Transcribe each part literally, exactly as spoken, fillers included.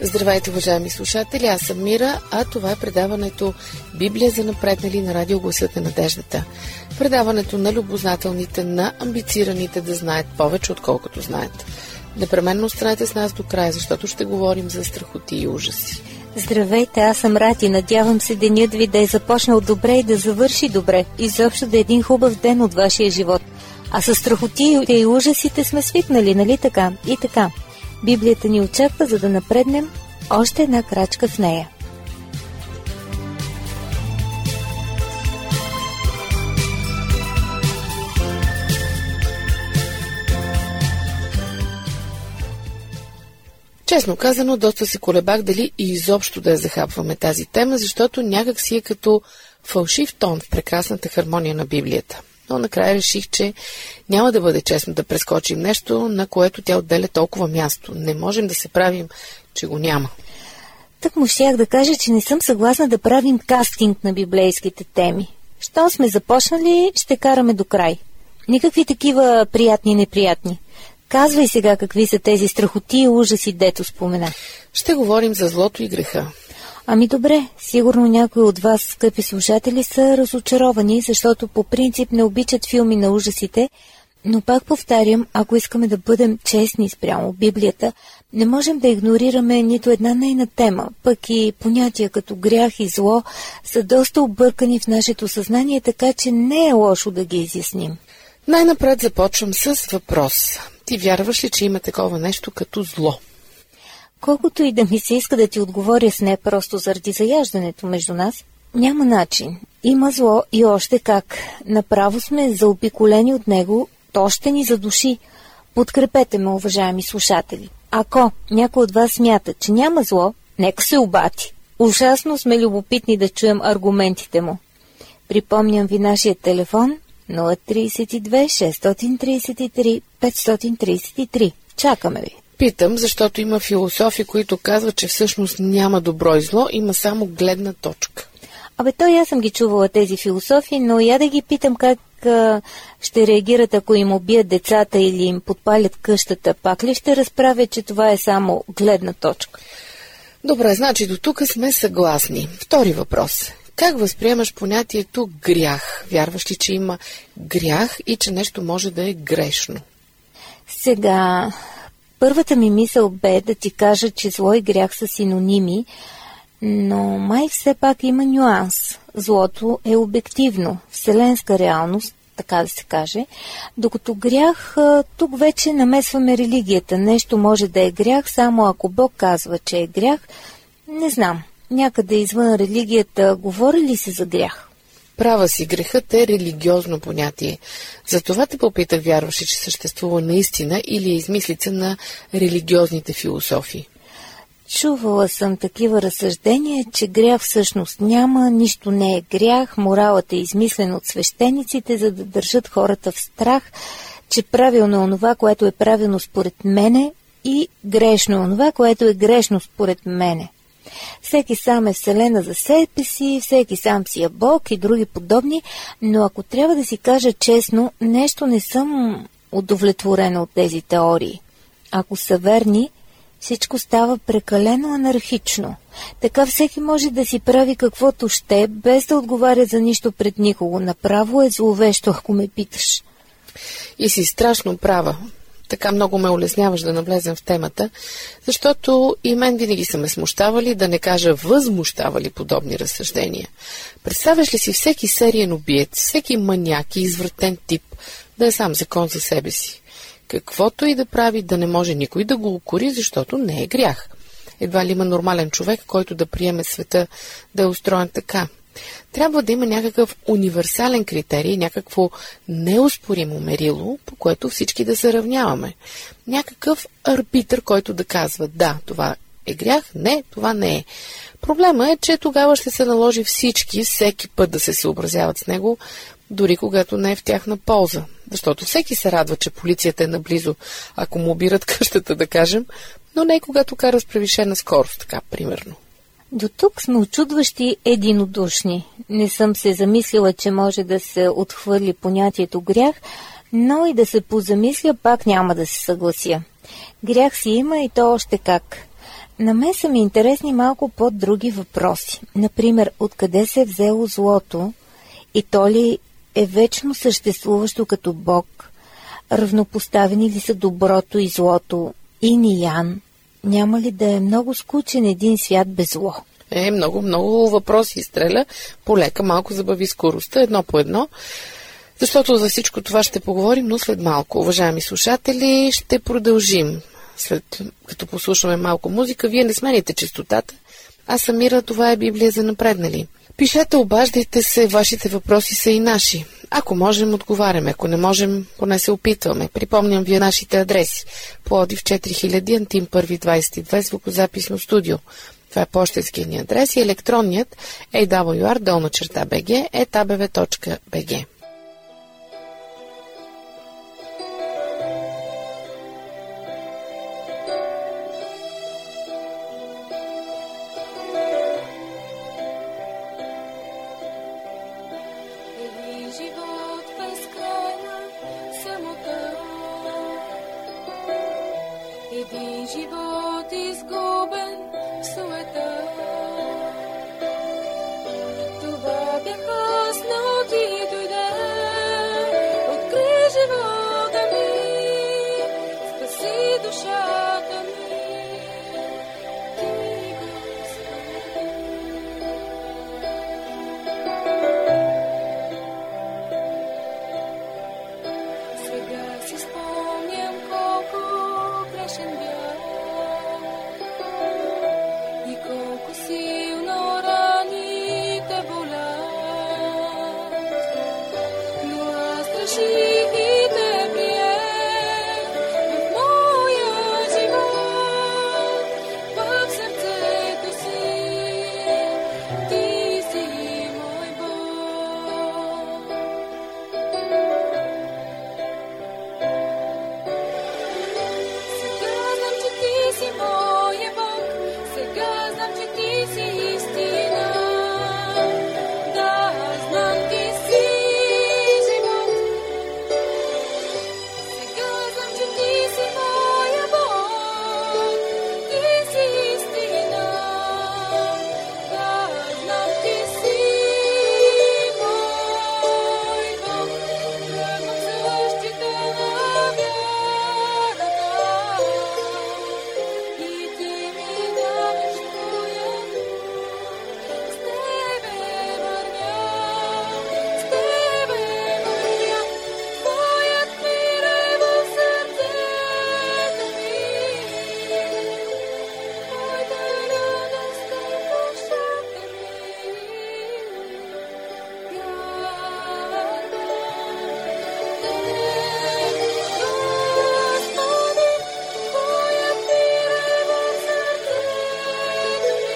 Здравейте, уважаеми слушатели, аз съм Мира, а това е предаването Библия за напреднали на радио Гласът на надеждата. Предаването на любознателните, на амбицираните да знаят повече, отколкото знаят. Непременно останете с нас до края, защото ще говорим за страхоти и ужаси. Здравейте, аз съм Рати. Надявам се денят ви да е започнал добре и да завърши добре. Изобщо да е един хубав ден от вашия живот. А с страхотите и ужасите сме свикнали, нали така? И така. Библията ни очаква, за да напреднем още една крачка в нея. Честно казано, доста се колебах дали и изобщо да я захапваме тази тема, защото някак си е като фалшив тон в прекрасната хармония на Библията. Но накрая реших, че няма да бъде честно да прескочим нещо, на което тя отделя толкова място. Не можем да се правим, че го няма. Так му щях да кажа, че не съм съгласна да правим кастинг на библейските теми. Щом сме започнали, ще караме до край. Никакви такива приятни и неприятни. Казвай сега какви са тези страхоти и ужаси, дето спомена. Ще говорим за злото и греха. Ами добре, сигурно някои от вас, скъпи слушатели, са разочаровани, защото по принцип не обичат филми на ужасите, но пак повтарям, ако искаме да бъдем честни спрямо Библията, не можем да игнорираме нито една нейна тема, пък и понятия като грях и зло са доста объркани в нашето съзнание, така че не е лошо да ги изясним. Най-напред започвам с въпрос. Ти вярваш ли, че има такова нещо като зло? Колкото и да ми се иска да ти отговоря с не просто заради заяждането между нас, няма начин. Има зло и още как. Направо сме заобиколени от него, то ще ни задуши. Подкрепете ме, уважаеми слушатели. Ако някой от вас смята, че няма зло, нека се обати. Ужасно сме любопитни да чуем аргументите му. Припомням ви нашия телефон нула три две шест три три пет три три. Чакаме ви. Питам, защото има философи, които казват, че всъщност няма добро и зло, има само гледна точка. Абе, той аз съм ги чувала тези философии, но я да ги питам как а, ще реагират, ако им убият децата или им подпалят къщата. Пак ли ще разправят, че това е само гледна точка? Добре, значи до тук сме съгласни. Втори въпрос. Как възприемаш понятието грях? Вярваш ли, че има грях и че нещо може да е грешно? Сега... Първата ми мисъл бе да ти кажа, че зло и грях са синоними, но май все пак има нюанс. Злото е обективно, вселенска реалност, така да се каже, докато грях, тук вече намесваме религията. Нещо може да е грях, само ако Бог казва, че е грях. Не знам, някъде извън религията говори ли се за грях? Права си, грехът е религиозно понятие. Затова те попитах, вярваш ли, че съществува наистина или е измислица на религиозните философии? Чувала съм такива разсъждения, че грях всъщност няма, нищо не е грях, моралът е измислен от свещениците, за да държат хората в страх, че правилно е онова, което е правилно според мене и грешно е онова, което е грешно според мене. Всеки сам е вселена за себе си, всеки сам си е Бог и други подобни, но ако трябва да си кажа честно, нещо не съм удовлетворена от тези теории. Ако са верни, всичко става прекалено анархично. Така всеки може да си прави каквото ще, без да отговаря за нищо пред никого. Направо е зловещо, ако ме питаш. И си страшно права. Така много ме улесняваш да навлезем в темата, защото и мен винаги са ме смущавали, да не кажа възмущавали подобни разсъждения. Представяш ли си всеки сериен убиец, всеки маняк и извратен тип да е сам закон за себе си? Каквото и да прави, да не може никой да го укори, защото не е грях. Едва ли има нормален човек, който да приеме света да е устроен така. Трябва да има някакъв универсален критерий, някакво неоспоримо мерило, по което всички да се равняваме. Някакъв арбитър, който да казва да, това е грях, не, това не е. Проблема е, че тогава ще се наложи всички, всеки път да се съобразяват с него, дори когато не е в тяхна полза. Защото всеки се радва, че полицията е наблизо, ако му обират къщата, да кажем, но не и когато кара с превишена скорост, така, примерно. До тук сме очудващи единодушни. Не съм се замислила, че може да се отхвърли понятието грях, но и да се позамисля, пак няма да се съглася. Грях си има и то още как. На мен са ми интересни малко по-други въпроси. Например, откъде се е взело злото и то ли е вечно съществуващо като Бог? Равнопоставени ли са доброто и злото? Ин и ян? Няма ли да е много скучен един свят без зло? Е, много, много въпроси изстреля. Полека малко забави скоростта, едно по едно. Защото за всичко това ще поговорим, но след малко. Уважаеми слушатели, ще продължим. След като послушаме малко музика, вие не смените честотата. А Самира, това е Библия за напреднали. Пишете, обаждайте се, вашите въпроси са и наши. Ако можем, отговаряме. Ако не можем, поне се опитваме. Припомням ви нашите адреси. Пловдив четири хиляди, Антим първи двадесет и две, звукозаписно студио. Това е пощенският ни адрес и електронният ей дабъл ю ар долна черта би джи ет а бе ве точка би джи. Един живот изгубен в суета. Това бях аз, но ти дойде, откри живота ми, спаси душата ми. Ти, Господи. Сега си спомням колко грешен бях и колко силно раните болят, но аз реших и те приех в моя живот, в сърцето си. Ти си мой Бог. Сега знам, че ти си моя Бог. Сега знам, че ти си истина. Да, знам, ти си живот. Сега знам, че ти си моя Бог. Ти си истина. Да, знам, ти си мой Бог. Тръгвам същата на вярата и ти ми даваш твоя дух. С тебе вървя, с тебе вървя. Твоят мир е в сърцето ми. Моята радост е в душата ми. Вярвам в Теб, Господи, Твоят мир е в сърцето ми.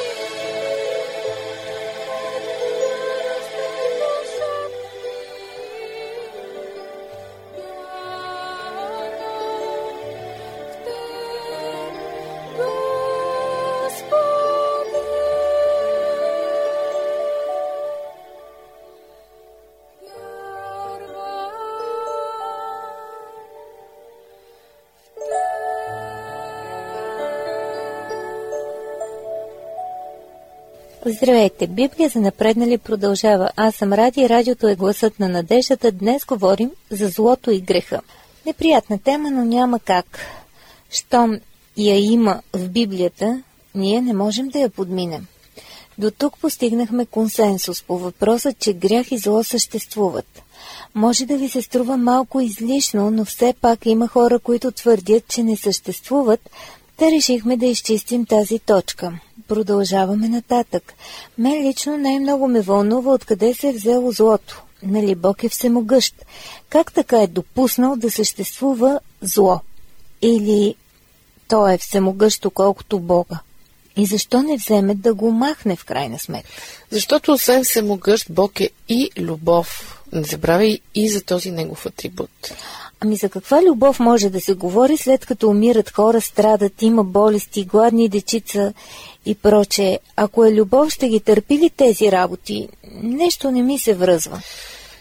Здравейте! Библия за напреднали продължава. Аз съм Ради и радиото е гласът на надеждата. Днес говорим за злото и греха. Неприятна тема, но няма как. Щом я има в Библията, ние не можем да я подминем. До тук постигнахме консенсус по въпроса, че грях и зло съществуват. Може да ви се струва малко излишно, но все пак има хора, които твърдят, че не съществуват. Та решихме да изчистим тази точка. Продължаваме нататък. Мен лично най-много ме вълнува откъде се е взело злото. Нали Бог е всемогъщ? Как така е допуснал да съществува зло? Или то е всемогъщо колкото Бога? И защо не вземе да го махне в крайна сметка? Защото освен всемогъщ, Бог е и любов. Не забравяй и за този негов атрибут. Ами за каква любов може да се говори, след като умират хора, страдат, има болести, гладни дечица и прочее? Ако е любов, ще ги търпи ли тези работи? Нещо не ми се връзва.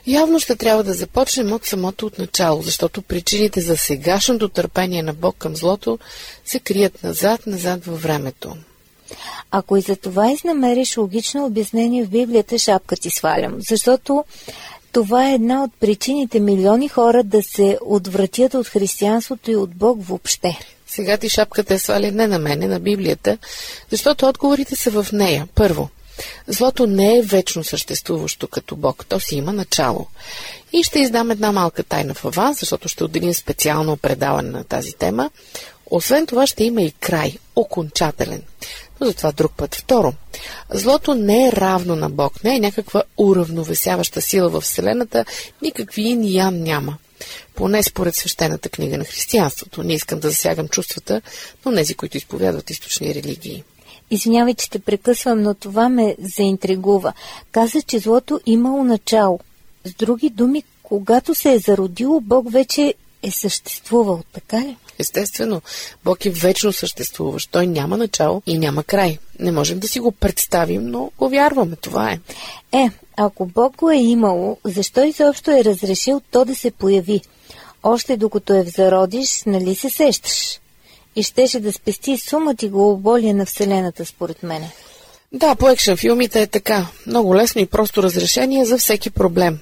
Явно ще трябва да започнем от самото от начало, защото причините за сегашното търпение на Бог към злото се крият назад, назад във времето. Ако и за това изнамериш логично обяснение в Библията, шапка ти свалям, защото това е една от причините милиони хора да се отвратят от християнството и от Бог въобще. Сега ти шапката е свали не на мене, на Библията, защото отговорите са в нея. Първо, злото не е вечно съществуващо като Бог, то си има начало. И ще издам една малка тайна в аванс, защото ще отделим специално предаване на тази тема. Освен това ще има и край, окончателен. Но за това друг път. Второ, злото не е равно на Бог, не е някаква уравновесяваща сила в Вселената, никакви ин и ян няма. Поне според свещената книга на християнството. Не искам да засягам чувствата, но нези, които изповядват източни религии. Извинявай, че те прекъсвам, но това ме заинтригува. Каза, че злото имало начало. С други думи, когато се е зародило, Бог вече е съществувал, така ли? Естествено, Бог е вечно съществуващ. Той няма начало и няма край. Не можем да си го представим, но го вярваме. Това е. Е, ако Бог го е имало, защо изобщо е разрешил то да се появи? Още докато е в зародиш, нали се сещаш? И щеше да спести сумът и главоболие на Вселената, според мене. Да, по екшън филмите е така. Много лесно и просто разрешение за всеки проблем.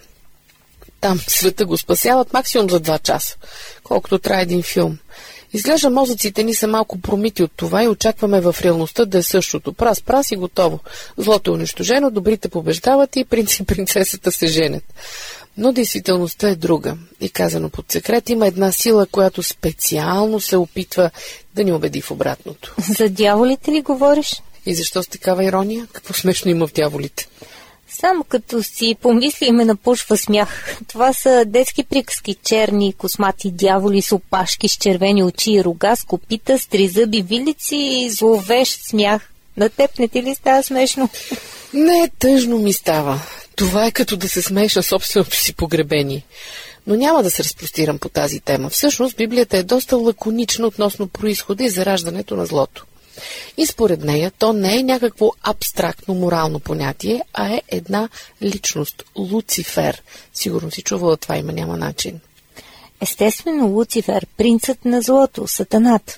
Там света го спасяват максимум за два часа, колкото трябва един филм. Изглежда мозъците ни са малко промити от това и очакваме в реалността да е същото. Прас, прас и готово. Злото е унищожено, добрите побеждават и принц и принцесата се женят. Но действителността е друга. И казано под секрет, има една сила, която специално се опитва да ни убеди в обратното. За дяволите ли говориш? И защо с такава ирония? Какво смешно има в дяволите? Само като си помисли ме напушва смях. Това са детски приказки, черни, космати дяволи с опашки, с червени очи и рога, с копита, с тризъби вилици и зловещ смях. На теб не ти ли става смешно? Не, тъжно ми става. Това е като да се смееш на собственото си погребение. Но няма да се разпростирам по тази тема. Всъщност Библията е доста лаконична относно произхода и зараждането на злото. И според нея то не е някакво абстрактно морално понятие, а е една личност – Луцифер. Сигурно си чувала това, има няма начин. Естествено, Луцифер, принцът на злото, сатаната.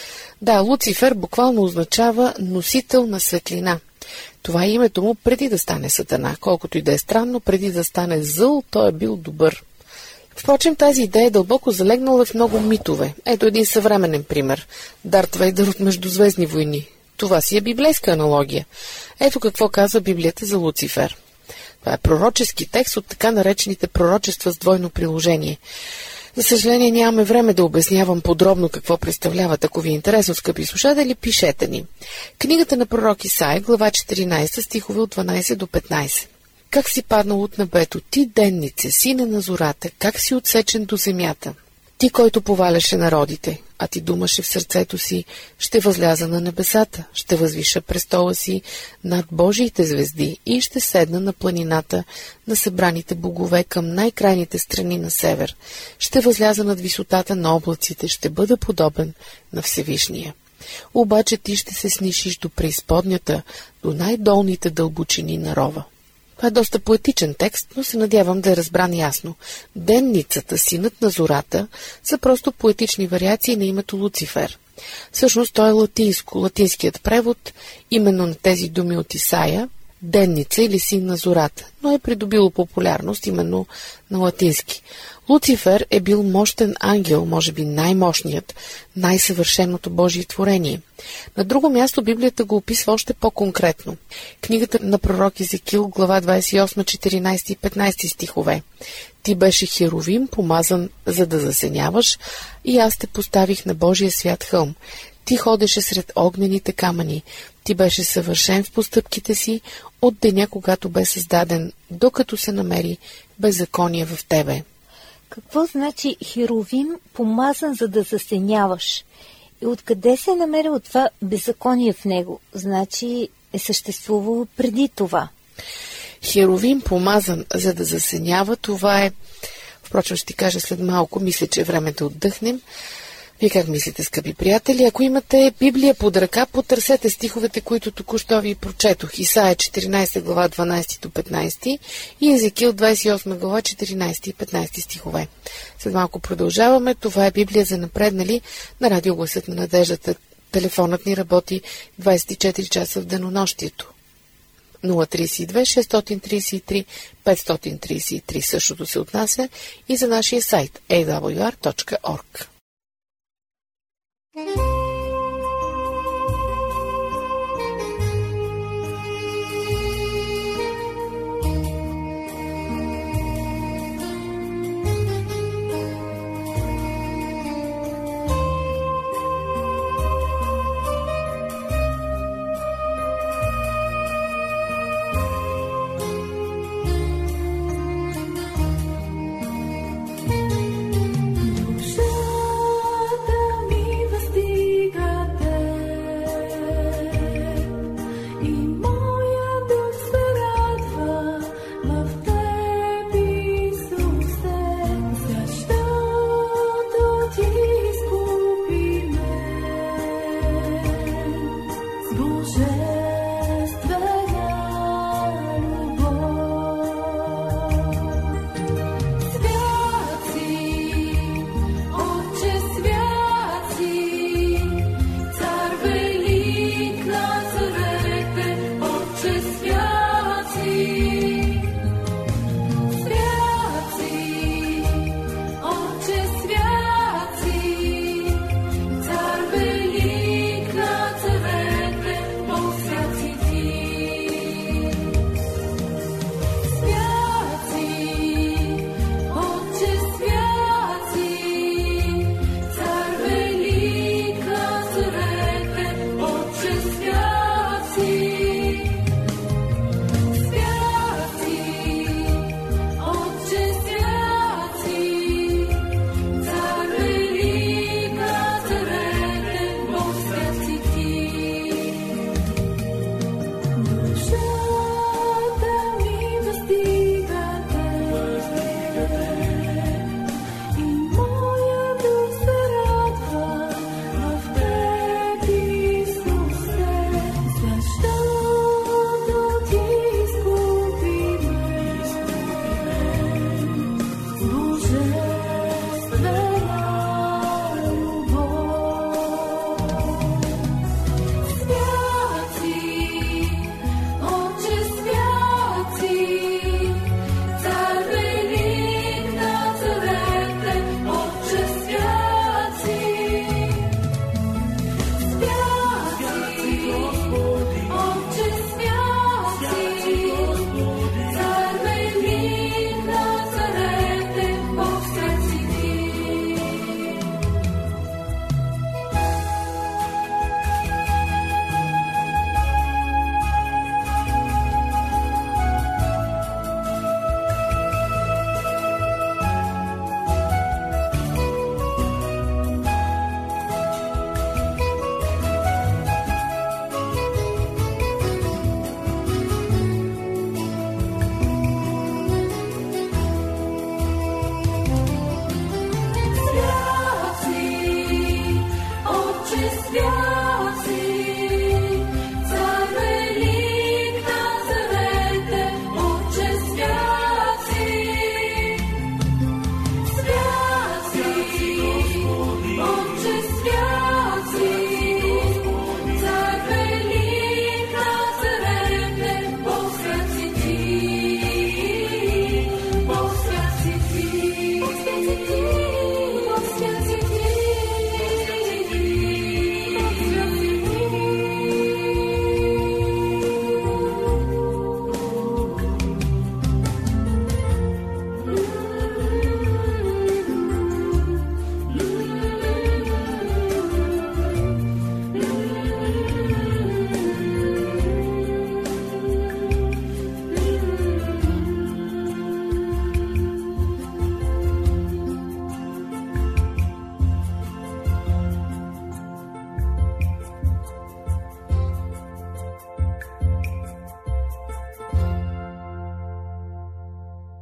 Да, Луцифер буквално означава носител на светлина. Това е името му преди да стане сатана. Колкото и да е странно, преди да стане зъл, той е бил добър. Впрочем, тази идея е дълбоко залегнала в много митове. Ето един съвременен пример. Дарт Вейдър от Междузвездни войни. Това си е библейска аналогия. Ето какво казва Библията за Луцифер. Това е пророчески текст от така наречените пророчества с двойно приложение. За съжаление, нямаме време да обяснявам подробно какво представляват. Ако ви е интересно, скъпи слушатели, пишете ни. Книгата на пророк Исаия, глава четиринайсета, стихове от дванайсет до петнайсет. Как си паднал от небето, ти деннице, сине на зората, как си отсечен до земята? Ти, който поваляше народите, а ти думаше в сърцето си, ще възляза на небесата, ще възвиша престола си над Божиите звезди и ще седна на планината на събраните богове към най-крайните страни на север. Ще възляза над висотата на облаците, ще бъда подобен на Всевишния. Обаче ти ще се снишиш до преизподнята, до най-долните дълбочини на рова. Това е доста поетичен текст, но се надявам да е разбран ясно. Денницата, синът на зората, са просто поетични вариации на името Луцифер. Всъщност той е латинско, латинският превод, именно на тези думи от Исаия, денница или син на зората, но е придобило популярност именно на латински. Луцифер е бил мощен ангел, може би най-мощният, най-съвършеното Божие творение. На друго място Библията го описва още по-конкретно. Книгата на пророк Езекил, глава двайсет и осма, четиринайсети и петнайсети стихове. Ти беше херовим, помазан за да засеняваш, и аз те поставих на Божия свят хълм. Ти ходеше сред огнените камъни. Ти беше съвършен в постъпките си от деня, когато бе създаден, докато се намери беззаконие в тебе. Какво значи херовим, помазан за да засеняваш? И откъде се е намерило това беззаконие в него? Значи е съществувало преди това. Херовим, помазан за да засенява, това е... Впрочем, ще ти кажа след малко, мисля, че е време да отдъхнем. Вие как мислите, скъпи приятели? Ако имате Библия под ръка, потърсете стиховете, които току-що ви прочетох. Исаия четиринадесета глава, дванадесети до петнадесети и Езекил двадесет и осма глава, четиринадесети и петнадесети стихове. След малко продължаваме. Това е Библия за напреднали на радио Гласът на надеждата. Телефонът ни работи двадесет и четири часа в денонощието. нула три две шест три три пет три три. Същото се отнася и за нашия сайт ей дабъл ю ар точка орг.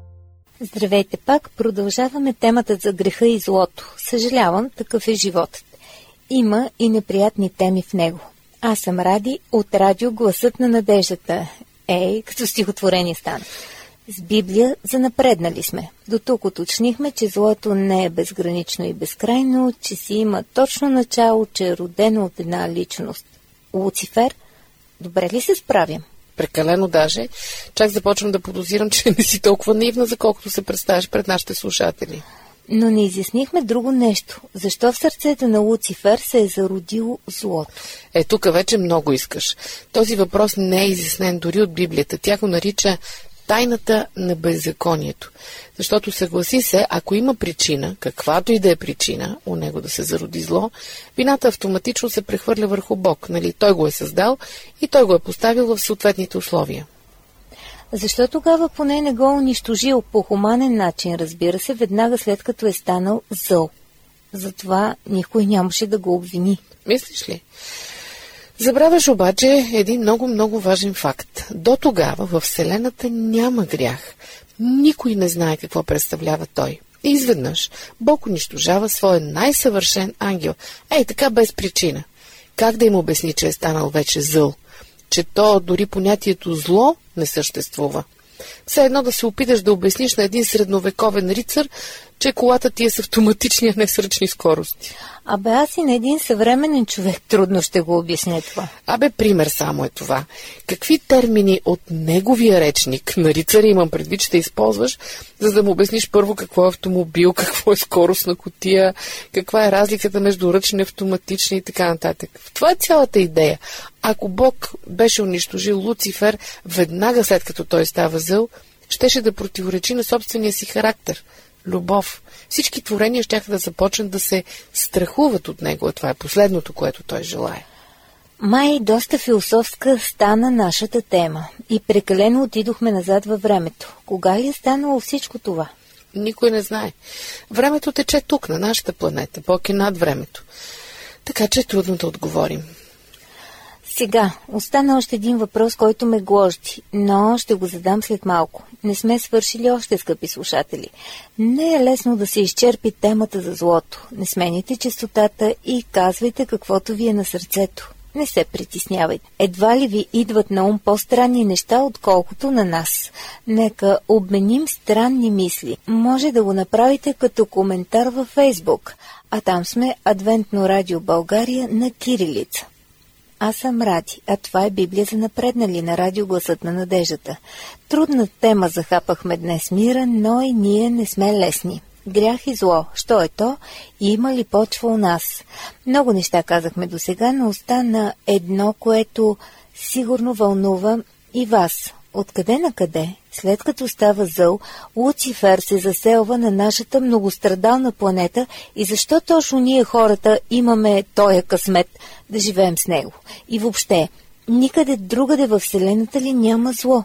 Здравейте пак, продължаваме темата за греха и злото. Съжалявам, такъв е животът. има и неприятни теми в него. Аз съм Ради от радио Гласът на надеждата. Ей, като стихотворение стана. С Библия занапреднали сме. До тук уточнихме, че злото не е безгранично и безкрайно, че си има точно начало, че е родено от една личност. Луцифер, добре ли се справям? Прекалено даже. Чак започвам да подозирам, че не си толкова наивна, за колкото се представяш пред нашите слушатели. Но не изяснихме друго нещо. Защо в сърцето на Луцифер се е зародило злото? Е, тук вече много искаш. Този въпрос не е изяснен дори от Библията. Тя го нарича тайната на беззаконието. Защото съгласи се, ако има причина, каквато и да е причина, у него да се зароди зло, вината автоматично се прехвърля върху Бог. Нали? Той го е създал и той го е поставил в съответните условия. Защо тогава поне не го унищожил по хуманен начин, разбира се, веднага след като е станал зъл? Затова никой нямаше да го обвини. Мислиш ли? Забравяш обаче един много-много важен факт. До тогава във Вселената няма грях. Никой не знае какво представлява той. И изведнъж Бог унищожава своя най-съвършен ангел. Ей, така без причина. Как да им обясни, че е станал вече зъл? Че то дори понятието зло не съществува. Все едно да се опиташ да обясниш на един средновековен рицар, че колата ти е с автоматични, а не с ръчни скорости. Абе, аз и на един съвременен човек трудно ще го обясня това. Абе, пример само е това. Какви термини от неговия речник, на рицаря имам предвид, ще използваш, за да му обясниш първо какво е автомобил, какво е скоростна кутия, каква е разликата между ръчни, автоматични и така нататък. Това е цялата идея. Ако Бог беше унищожил Луцифер веднага след като той става зъл, щеше да противоречи на собствения си характер. Любов. Всички творения щяха да започнат да се страхуват от него. Това е последното, което той желае. Май доста философска стана нашата тема и прекалено отидохме назад във времето. Кога ли е станало всичко това? Никой не знае. Времето тече тук, на нашата планета. Бог е над времето. Така че е трудно да отговорим. Сега, остана още един въпрос, който ме гложди, но ще го задам след малко. Не сме свършили още, скъпи слушатели. Не е лесно да се изчерпи темата за злото. Не сменяйте честотата и казвайте каквото ви е на сърцето. Не се притеснявайте. Едва ли ви идват на ум по-странни неща, отколкото на нас. Нека обменим странни мисли. Може да го направите като коментар във Фейсбук, а там сме Адвентно радио България на кирилица. Аз съм Ради, а това е Библия за напреднали на радио Гласът на надеждата. Трудна тема захапахме днес мира, но и ние не сме лесни. Грях и зло, що е то и има ли почва у нас? Много неща казахме досега, но остана едно, което сигурно вълнува и вас. Откъде на къде, след като става зъл, Луцифер се заселва на нашата многострадална планета и защо точно ние хората имаме тоя късмет да живеем с него? И въобще, никъде другаде във Вселената ли няма зло?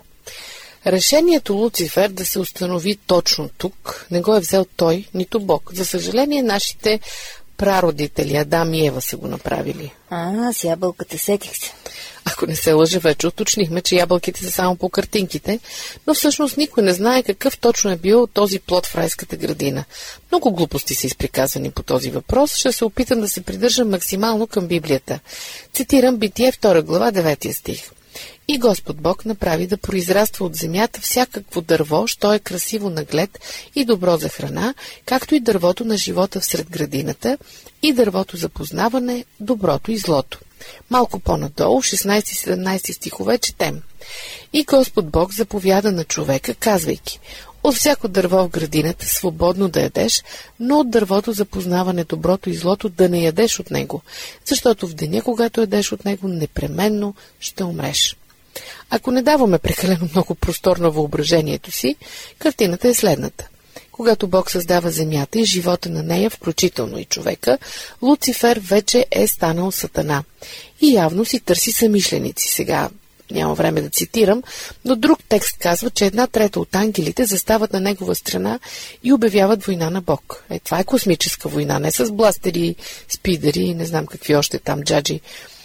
Решението Луцифер да се установи точно тук не го е взел той, нито Бог. За съжаление, нашите прародители Адам и Ева са го направили. А, с ябълката сетих се. Ако не се лъжа, вече уточнихме, че ябълките са само по картинките, но всъщност никой не знае какъв точно е бил този плод в райската градина. Много глупости са изприказани по този въпрос. Ще се опитам да се придържам максимално към Библията. Цитирам Битие втора глава, девети стих. И Господ Бог направи да произраства от земята всякакво дърво, що е красиво на глед и добро за храна, както и дървото на живота всред градината и дървото за познаване, доброто и злото. Малко по-надолу, шестнайсети и седемнайсети стихове, четем. И Господ Бог заповяда на човека, казвайки: от всяко дърво в градината свободно да ядеш, но от дървото за познаване доброто и злото да не ядеш от него, защото в деня, когато ядеш от него, непременно ще умреш. Ако не даваме прекалено много простор на въображението си, картината е следната. Когато Бог създава земята и живота на нея, включително и човека, Луцифер вече е станал сатана. И явно си търси съмишленици. Сега няма време да цитирам, но друг текст казва, че една трета от ангелите застават на негова страна и обявяват война на Бог. Е, това е космическа война, не с бластери, спидери и не знам какви още там джаджи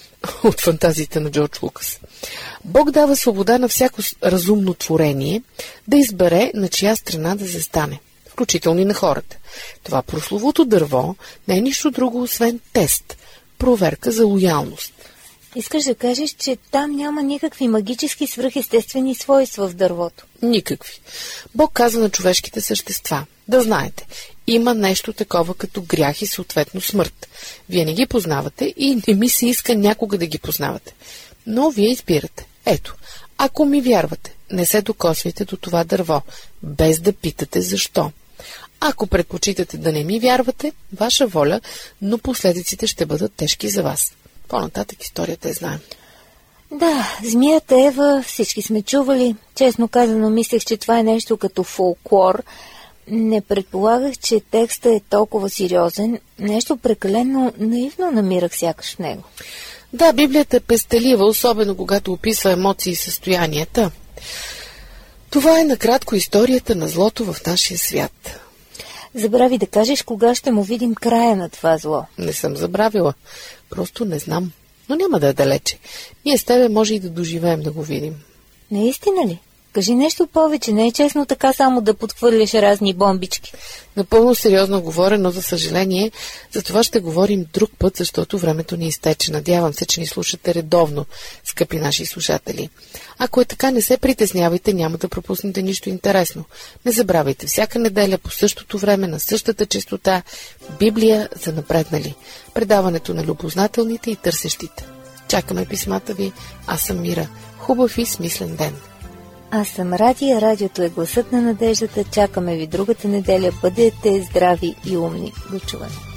от фантазиите на Джордж Лукас. Бог дава свобода на всяко разумно творение да избере на чия страна да застане, включително и на хората. Това прословото дърво не е нищо друго, освен тест. проверка за лоялност. Искаш да кажеш, че там няма никакви магически свръхестествени свойства в дървото? Никакви. Бог каза на човешките същества: да знаете, има нещо такова като грях и съответно смърт. Вие не ги познавате и не ми се иска някога да ги познавате. Но вие избирате. Ето, ако ми вярвате, не се докосвайте до това дърво, без да питате защо. Ако предпочитате да не ми вярвате, ваша воля, но последиците ще бъдат тежки за вас. По-нататък историята я знаем. Да, змията Ева всички сме чували. Честно казано, мислех, че това е нещо като фолклор. Не предполагах, че текстът е толкова сериозен. Нещо прекалено наивно намирах сякаш в него. Да, Библията е пестелива, особено когато описва емоции и състоянията. Това е накратко историята на злото в нашия свят. Забрави да кажеш кога ще му видим края на това зло. Не съм забравила. Просто не знам. Но няма да е далече. Ние с тебе може и да доживеем да го видим. Наистина ли? Кажи нещо повече. Не е честно така само да подхвърляш разни бомбички. Напълно сериозно говоря, но за съжаление, за това ще говорим друг път, защото времето ни изтече. Надявам се, че ни слушате редовно, скъпи наши слушатели. Ако е така, не се притеснявайте, няма да пропуснете нищо интересно. Не забравяйте, всяка неделя по същото време, на същата честота, Библия за напреднали. Предаването на любознателните и търсещите. Чакаме писмата ви. Аз съм Мира. Хубав и смислен ден. Аз съм Радия, радиото е гласът на надеждата. Чакаме ви другата неделя. Бъдете здрави и умни. До чуване.